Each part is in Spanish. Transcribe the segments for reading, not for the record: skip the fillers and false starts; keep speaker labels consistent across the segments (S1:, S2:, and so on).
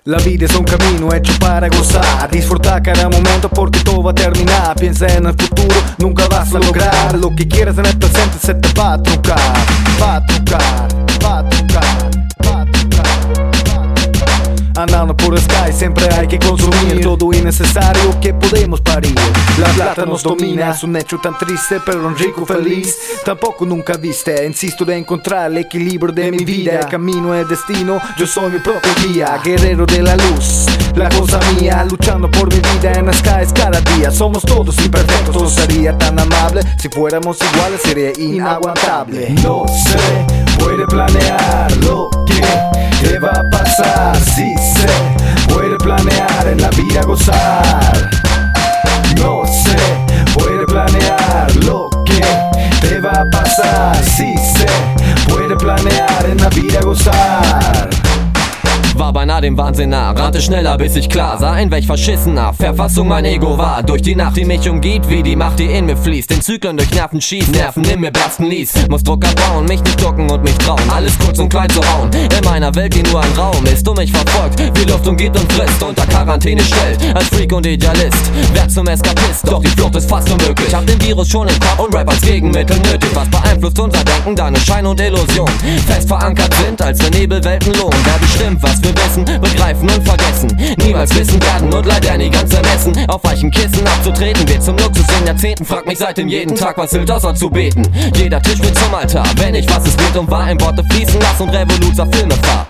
S1: La vida es un camino hecho para gozar. Disfruta cada momento porque todo va a terminar. Piensa en el futuro, nunca vas a lograr lo que quieras en el presente, se te va a trucar. Va a trucar, va a trucar, va a trucar. Andando por sky siempre hay que consumir todo innecesario que podemos parir. La plata nos domina, es un hecho tan triste pero un rico feliz tampoco nunca viste. Insisto de encontrar el equilibrio de mi vida. El camino es destino, yo soy mi propio guía. Guerrero de la luz, la cosa mía, luchando por mi vida en las skies cada día. Somos todos imperfectos, sería tan amable. Si fuéramos iguales sería inaguantable. No se puede planear lo que te va a pasar. Sí se puede planear en la vida gozar. No se puede planear lo que te va a pasar. Sí se puede planear en la vida gozar.
S2: War beinahe dem Wahnsinn nah, rannte schneller bis ich klar sah, in welch verschissener Verfassung mein Ego war. Durch die Nacht, die mich umgibt, wie die Macht, die in mir fließt, in Zyklen durch Nerven schießt, Nerven in mir bersten ließ. Muss Druck abbauen, mich nicht ducken und mich trauen, alles kurz und klein zu hauen. In meiner Welt, die nur ein Raum ist und mich verfolgt, wie Luft umgibt und frisst, unter Quarantäne stellt, als Freak und Idealist, werd zum Eskapist, doch die Flucht ist fast unmöglich. Hab den Virus schon im Kopf und Rap als Gegenmittel nötig. Was beeinflusst unser Denken, da nur Schein und Illusion fest verankert sind, als wenn Nebelwelten lohnen. Wer bestimmt, was wir wissen, begreifen und vergessen, niemals wissen werden und leider nie ganz ermessen. Auf weichen Kissen abzutreten wird zum Luxus in Jahrzehnten. Frag mich seitdem jeden Tag, was hilft außer zu beten. Jeder Tisch wird zum Altar, wenn ich was es wird und wahr in Worte fließen lass und Revoluzer Filme fahr.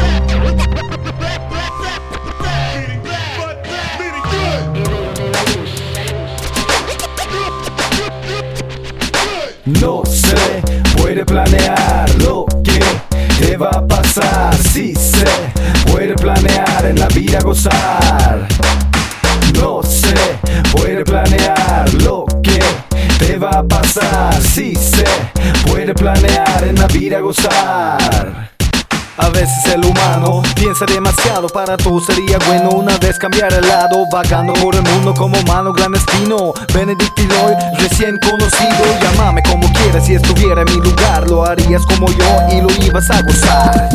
S1: No se puede planear lo que te va a pasar. Sí se puede planear en la vida gozar. No se puede planear lo que te va a pasar. Sí se puede planear en la vida gozar. A veces el humano piensa demasiado, para todo sería bueno una vez cambiar el lado. Vagando por el mundo como humano clandestino, Benedict Iloy, recién conocido. Llámame como quieras, si estuviera en mi lugar lo harías como yo y lo ibas a gozar.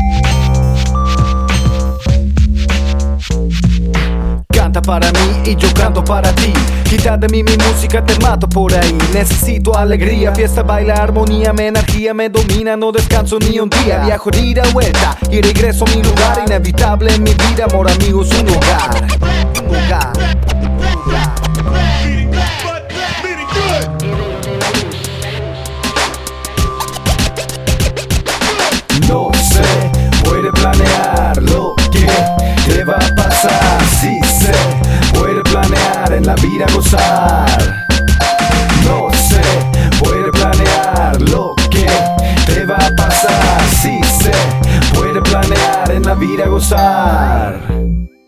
S1: Canta para mí y yo canto para ti. Quita de mí mi música, te mato por ahí. Necesito alegría, fiesta, baila, armonía. Mi energía me domina, no descanso ni un día. Viajo de ida, vuelta y regreso a mi lugar. Inevitable en mi vida, amor, amigos, un hogar. Un hogar. No se puede planear lo que te va a pasar. Sí se puede planear en la vida gozar. No se puede planear lo que te va a pasar. Sí se puede planear en la vida gozar.